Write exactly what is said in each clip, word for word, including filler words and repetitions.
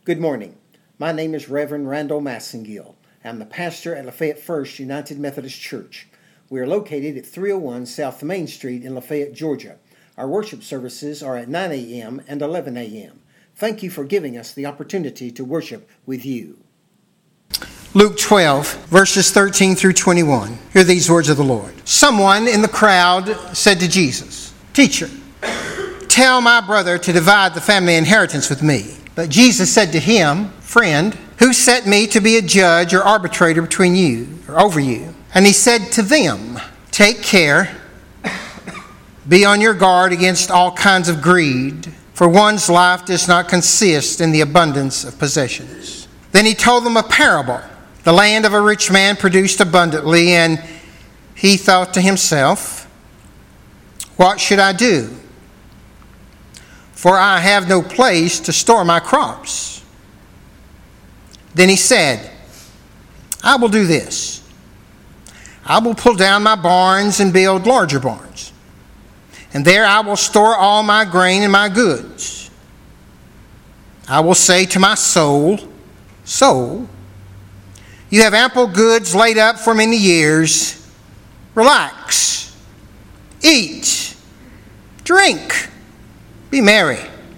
Good morning. My name is Reverend Randall Massengill. I'm the pastor at Lafayette First United Methodist Church. We are located at three oh one South Main Street in Lafayette, Georgia. Our worship services are at nine a.m. and eleven a.m. Thank you for giving us the opportunity to worship with you. Luke twelve, verses thirteen through twenty-one. Hear these words of the Lord. Someone in the crowd said to Jesus, "Teacher, tell my brother to divide the family inheritance with me." But Jesus said to him, "Friend, who set me to be a judge or arbitrator between you, or over you?" And he said to them, "Take care, be on your guard against all kinds of greed, for one's life does not consist in the abundance of possessions." Then he told them a parable. The land of a rich man produced abundantly, and he thought to himself, "What should I do? For I have no place to store my crops." Then he said, "I will do this. I will pull down my barns and build larger barns. And there I will store all my grain and my goods. I will say to my soul, Soul, you have ample goods laid up for many years. Relax, eat, drink, be merry."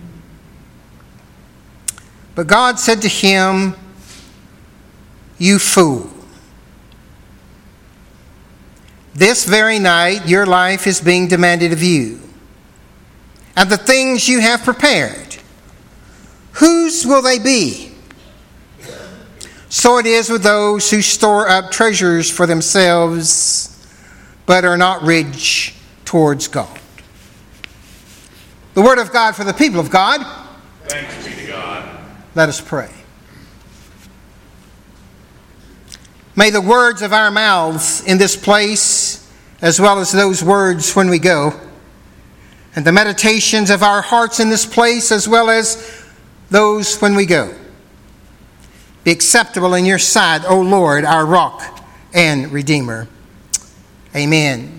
But God said to him, "You fool. This very night your life is being demanded of you, and the things you have prepared, whose will they be? So it is with those who store up treasures for themselves, but are not rich towards God." The word of God for the people of God. Thanks be to God. Let us pray. May the words of our mouths in this place, as well as those words when we go, and the meditations of our hearts in this place, as well as those when we go, be acceptable in your sight, O Lord, our rock and Redeemer. Amen.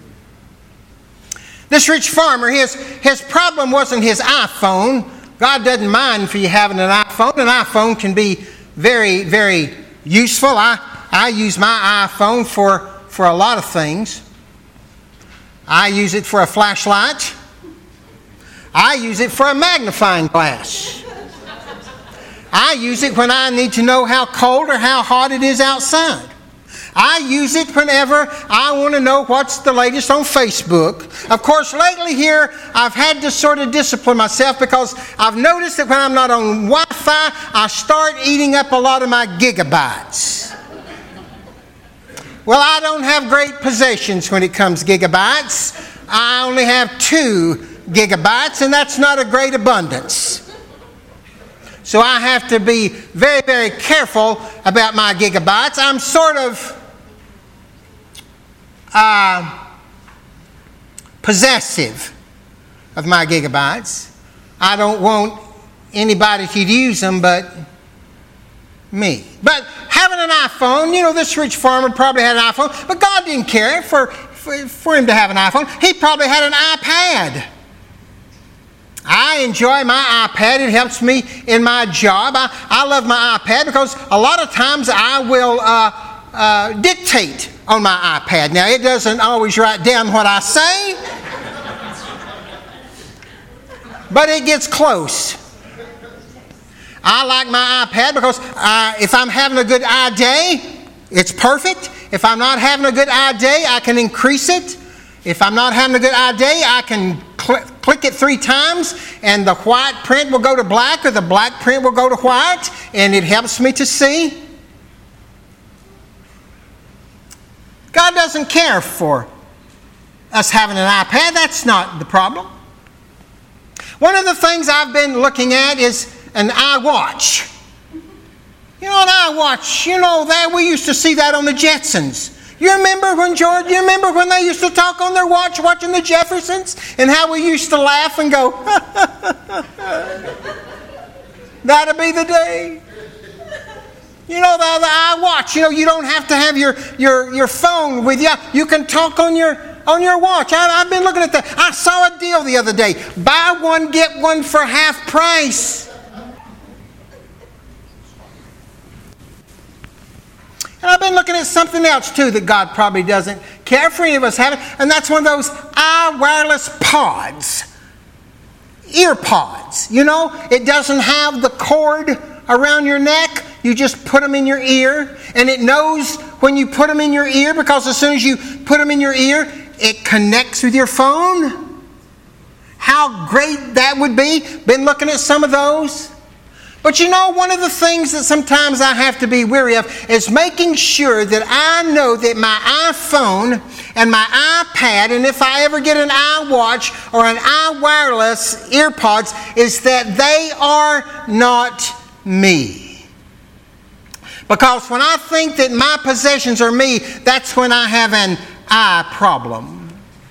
This rich farmer, his, his problem wasn't his iPhone. God doesn't mind for you having an iPhone. An iPhone can be very, very useful. I, I use my iPhone for, for a lot of things. I use it for a flashlight. I use it for a magnifying glass. I use it when I need to know how cold or how hot it is outside. I use it whenever I want to know what's the latest on Facebook. Of course, lately here, I've had to sort of discipline myself because I've noticed that when I'm not on Wi-Fi, I start eating up a lot of my gigabytes. Well, I don't have great possessions when it comes to gigabytes. I only have two gigabytes, and that's not a great abundance. So I have to be very, very careful about my gigabytes. I'm sort of uh, possessive of my gigabytes. I don't want anybody to use them but me. But having an iPhone, you know, this rich farmer probably had an iPhone, but God didn't care for, for, for him to have an iPhone. He probably had an iPad. I enjoy my iPad. It helps me in my job. I, I love my iPad because a lot of times I will uh, uh, dictate on my iPad. Now, it doesn't always write down what I say, but it gets close. I like my iPad because uh, if I'm having a good eye day, it's perfect. If I'm not having a good eye day, I can increase it. If I'm not having a good eye day, I can cl- click it three times and the white print will go to black or the black print will go to white, and it helps me to see. God doesn't care for us having an iPad. That's not the problem. One of the things I've been looking at is an iWatch. You know, an iWatch, you know, that we used to see that on the Jetsons. You remember when, George, you remember when they used to talk on their watch watching the Jeffersons and how we used to laugh and go, that'll be the day. You know, the, the iWatch, you know, you don't have to have your, your, your phone with you. You can talk on your on your watch. I, I've been looking at that. I saw a deal the other day. Buy one, get one for half price. And I've been looking at something else too that God probably doesn't care for any of us having, and that's one of those iWireless pods. Ear pods. You know, it doesn't have the cord around your neck. You just put them in your ear, and it knows when you put them in your ear, because as soon as you put them in your ear, it connects with your phone. How great that would be. Been looking at some of those. But you know, one of the things that sometimes I have to be weary of is making sure that I know that my iPhone and my iPad, and if I ever get an iWatch or an iWireless earpods, is that they are not me. Because when I think that my possessions are me, that's when I have an I problem.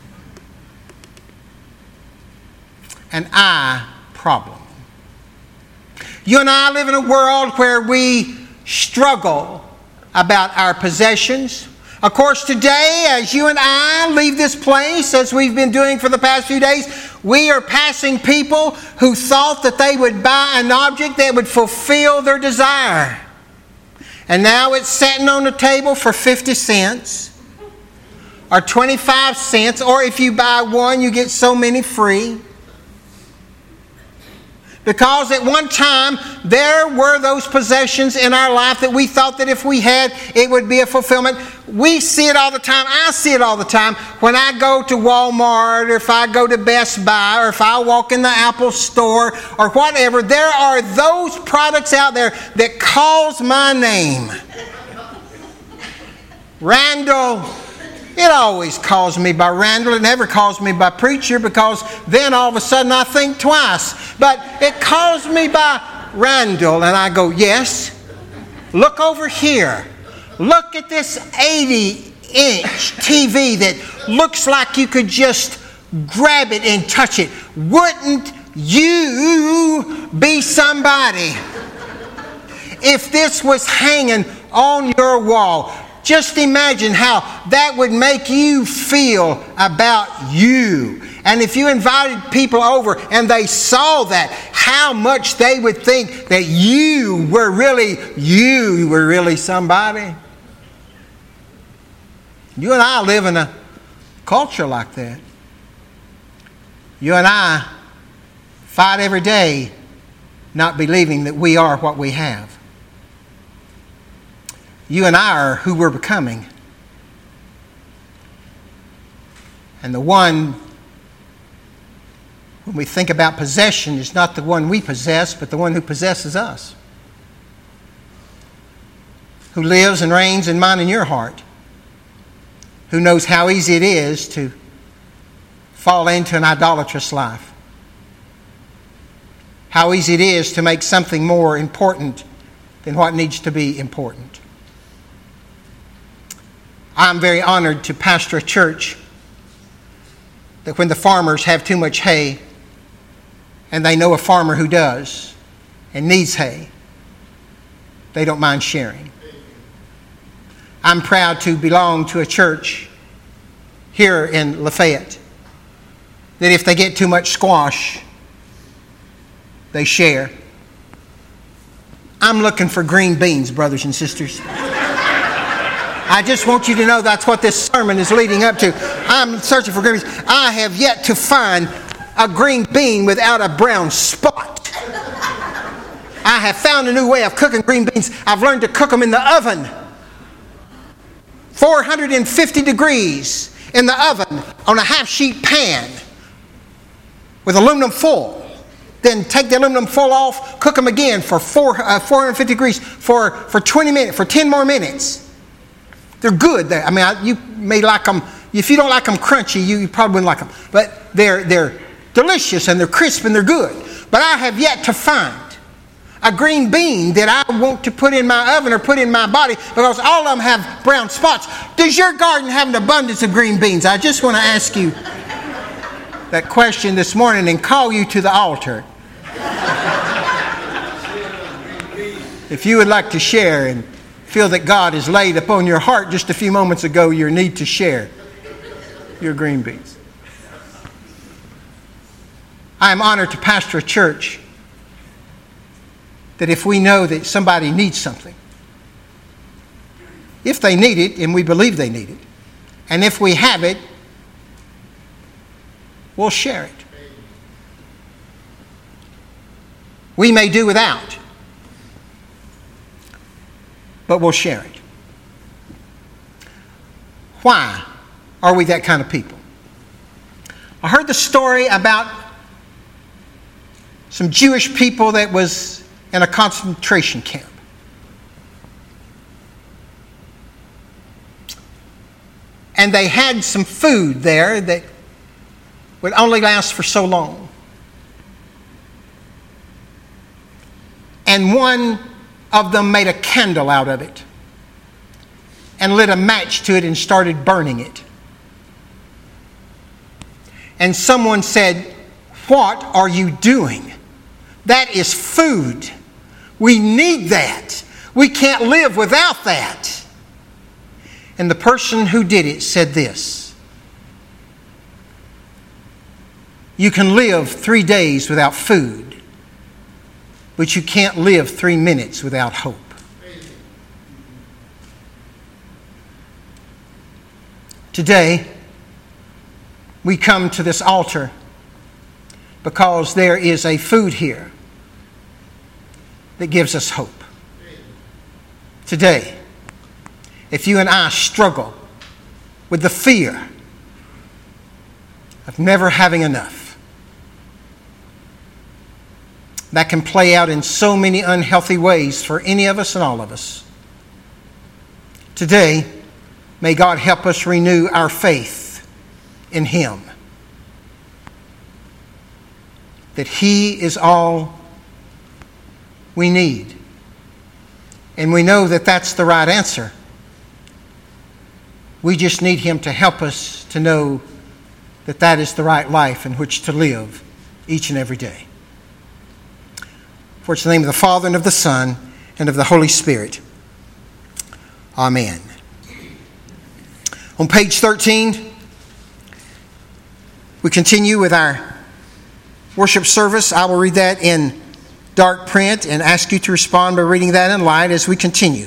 An I problem. You and I live in a world where we struggle about our possessions. Of course, today, as you and I leave this place, as we've been doing for the past few days, we are passing people who thought that they would buy an object that would fulfill their desire. And now it's sitting on the table for fifty cents or twenty-five cents, or if you buy one, you get so many free. Because at one time, there were those possessions in our life that we thought that if we had, it would be a fulfillment. We see it all the time. I see it all the time. When I go to Walmart, or if I go to Best Buy, or if I walk in the Apple store, or whatever, there are those products out there that calls my name. Randall. It always calls me by Randall. It never calls me by preacher, because then all of a sudden I think twice. But it calls me by Randall, and I go, yes, look over here. Look at this eighty inch T V that looks like you could just grab it and touch it. Wouldn't you be somebody if this was hanging on your wall? Just imagine how that would make you feel about you. And if you invited people over and they saw that, how much they would think that you were really, you were really somebody. You and I live in a culture like that. You and I fight every day not believing that we are what we have. You and I are who we're becoming. And the one, when we think about possession, is not the one we possess, but the one who possesses us. Who lives and reigns in mine and your heart. Who knows how easy it is to fall into an idolatrous life. How easy it is to make something more important than what needs to be important. I'm very honored to pastor a church that when the farmers have too much hay, and they know a farmer who does and needs hay, they don't mind sharing. I'm proud to belong to a church here in Lafayette that if they get too much squash, they share. I'm looking for green beans, brothers and sisters. I just want you to know that's what this sermon is leading up to. I'm searching for green beans. I have yet to find a green bean without a brown spot. I have found a new way of cooking green beans. I've learned to cook them in the oven. four hundred fifty degrees in the oven on a half-sheet pan with aluminum foil. Then take the aluminum foil off, cook them again for four, uh, four hundred fifty degrees for, for twenty minutes, for ten more minutes. They're good. They're, I mean, I, you may like them. If you don't like them crunchy, you, you probably wouldn't like them. But they're, they're delicious and they're crisp and they're good. But I have yet to find a green bean that I want to put in my oven or put in my body, because all of them have brown spots. Does your garden have an abundance of green beans? I just want to ask you that question this morning and call you to the altar. If you would like to share and feel that God has laid upon your heart just a few moments ago your need to share your green beans. I am honored to pastor a church that if we know that somebody needs something, if they need it, and we believe they need it. And if we have it, we'll share it. We may do without, but we'll share it. Why are we that kind of people? I heard the story about some Jewish people that was in a concentration camp. And they had some food there that would only last for so long. And one of them made a candle out of it and lit a match to it and started burning it. And someone said, "What are you doing? That is food. We need that. We can't live without that." And the person who did it said this: "You can live three days without food, but you can't live three minutes without hope." Today, we come to this altar because there is a food here that gives us hope. Today, if you and I struggle with the fear of never having enough, that can play out in so many unhealthy ways for any of us and all of us. Today, may God help us renew our faith in Him, that He is all we need. And we know that that's the right answer. We just need Him to help us to know that that is the right life in which to live each and every day. For it's in the name of the Father, and of the Son, and of the Holy Spirit. Amen. On page thirteen, we continue with our worship service. I will read that in dark print and ask you to respond by reading that in light as we continue.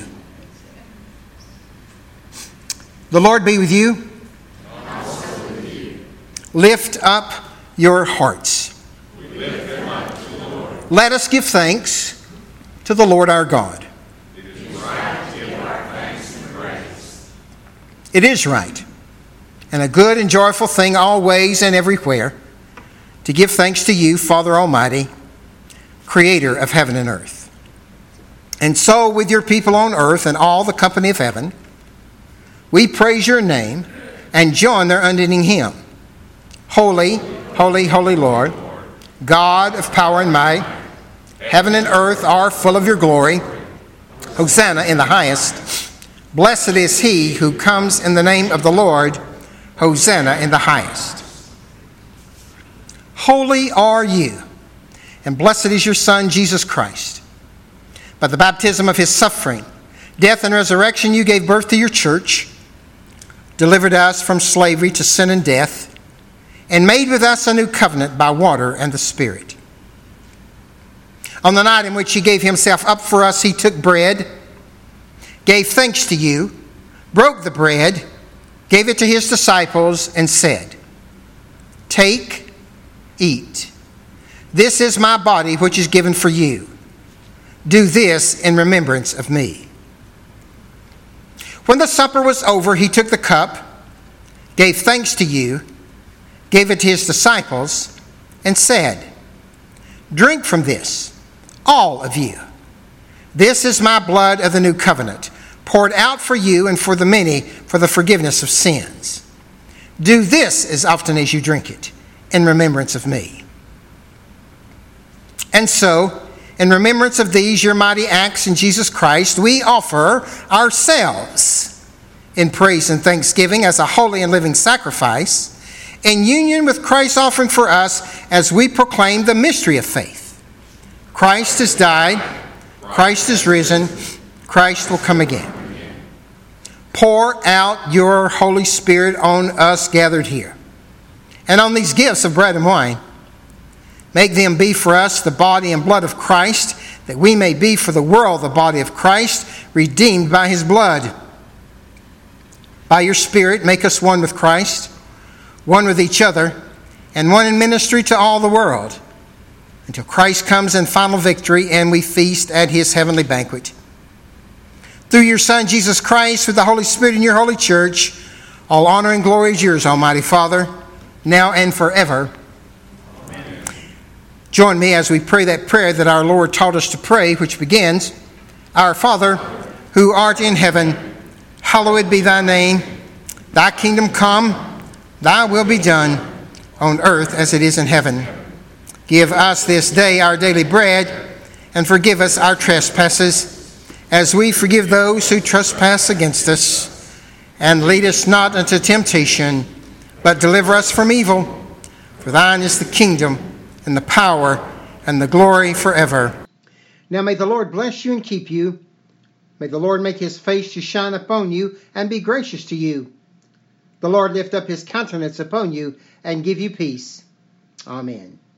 The Lord be with you. Also with you. Lift up your hearts. We lift them up to the Lord. Let us give thanks to the Lord our God. It is right to give our thanks and praise. It is right, and a good and joyful thing always and everywhere, to give thanks to you, Father Almighty, Creator of heaven and earth. And so with your people on earth and all the company of heaven, we praise your name and join their unending hymn. Holy, holy, holy Lord, God of power and might, heaven and earth are full of your glory. Hosanna in the highest. Blessed is he who comes in the name of the Lord. Hosanna in the highest. Holy are you, and blessed is your Son, Jesus Christ. By the baptism of his suffering, death, and resurrection, you gave birth to your church, delivered us from slavery to sin and death, and made with us a new covenant by water and the Spirit. On the night in which he gave himself up for us, he took bread, gave thanks to you, broke the bread, gave it to his disciples, and said, "Take, eat. This is my body which is given for you. Do this in remembrance of me." When the supper was over, he took the cup, gave thanks to you, gave it to his disciples, and said, "Drink from this, all of you. This is my blood of the new covenant, poured out for you and for the many for the forgiveness of sins. Do this as often as you drink it, in remembrance of me." And so, in remembrance of these, your mighty acts in Jesus Christ, we offer ourselves in praise and thanksgiving as a holy and living sacrifice, in union with Christ's offering for us as we proclaim the mystery of faith. Christ has died, Christ is risen, Christ will come again. Pour out your Holy Spirit on us gathered here, and on these gifts of bread and wine. Make them be for us the body and blood of Christ, that we may be for the world the body of Christ, redeemed by his blood. By your Spirit, make us one with Christ, one with each other, and one in ministry to all the world, until Christ comes in final victory and we feast at his heavenly banquet. Through your Son, Jesus Christ, with the Holy Spirit in your holy church, all honor and glory is yours, Almighty Father, now and forever. Amen. Join me as we pray that prayer that our Lord taught us to pray, which begins, Our Father, who art in heaven, hallowed be thy name. Thy kingdom come, thy will be done, on earth as it is in heaven. Give us this day our daily bread, and forgive us our trespasses, as we forgive those who trespass against us. And lead us not into temptation, but deliver us from evil. For thine is the kingdom, and the power, and the glory forever. Now may the Lord bless you and keep you. May the Lord make his face to shine upon you and be gracious to you. The Lord lift up his countenance upon you and give you peace. Amen.